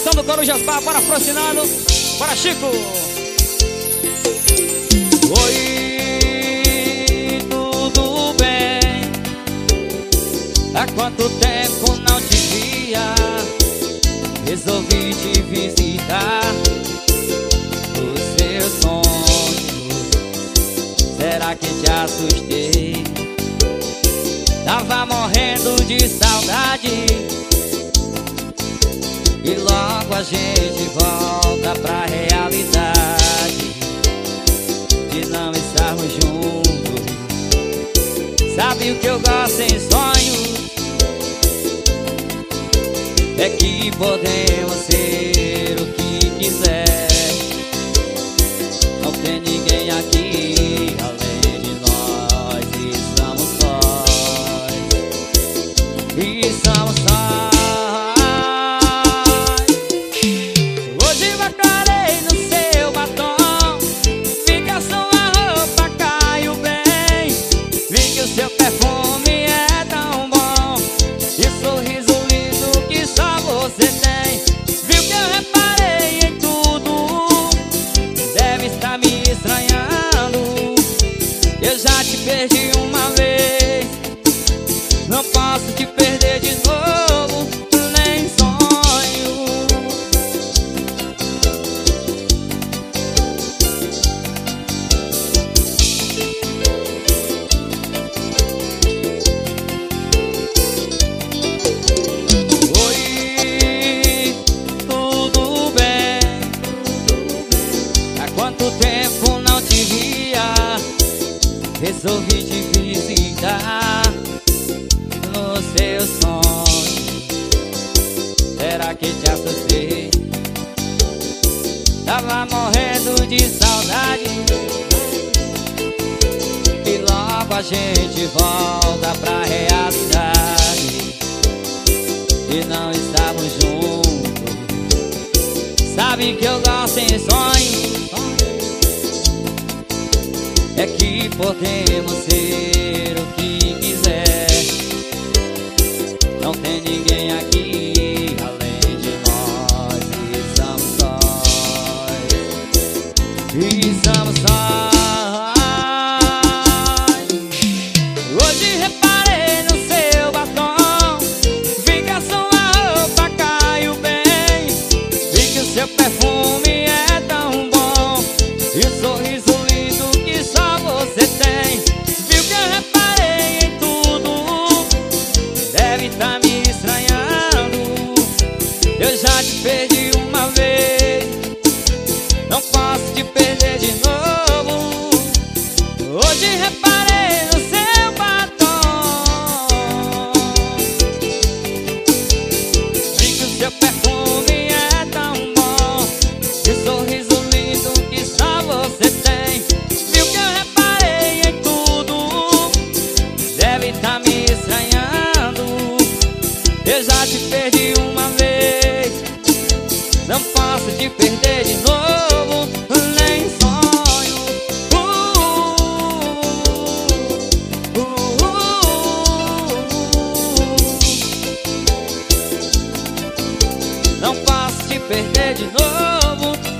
Produção do Corujas Bar para Francinado, para Chico. Oi, tudo bem? Há quanto tempo não te via? Resolvi te visitar. Os seus sonhos, será que te assustei? Tava morrendo de saudade, e logo a gente volta pra realidade de não estarmos juntos. Sabe o que eu gosto em sonhos? É que podemos ser o que quiser. Não tem ninguém aqui além de nós, e somos nós, e somos nós. Hoje vacarei no seu batom, vi que a sua roupa caiu bem, vi que o seu perfume é tão bom, e o sorriso lindo que só você tem. Viu que eu reparei em tudo, deve estar me estranhando. Eu já te perdi uma vez, não posso te perder de novo, nem sonho. Oi, tudo bem? Há quanto tempo não te via? Resolvi te visitar. Nos seus sonhos, será que te assustei? Tava morrendo de saudade, e logo a gente volta pra realidade e não estamos juntos. Sabe que eu gosto em sonhos? É que podemos ser o que quiser. Não tem ninguém aqui além de nós, e somos nós, e somos nós. Hoje reparei no seu batom, vi que a sua roupa caiu bem, vi que o seu perfume é tão bom, e o sorriso lindo que só você tem. Viu que eu reparei em tudo, deve estar me estranhando. Eu já te perdi uma vez, não posso te perder de novo. Hoje reparei no seu batom, vi que o seu perfume é tão bom, e o sorriso lindo que só você tem. Viu que eu reparei em tudo, deve estar me estranhando. Eu já te perdi uma vez, não posso te perder de novo, nem sonho. Não posso te perder de novo,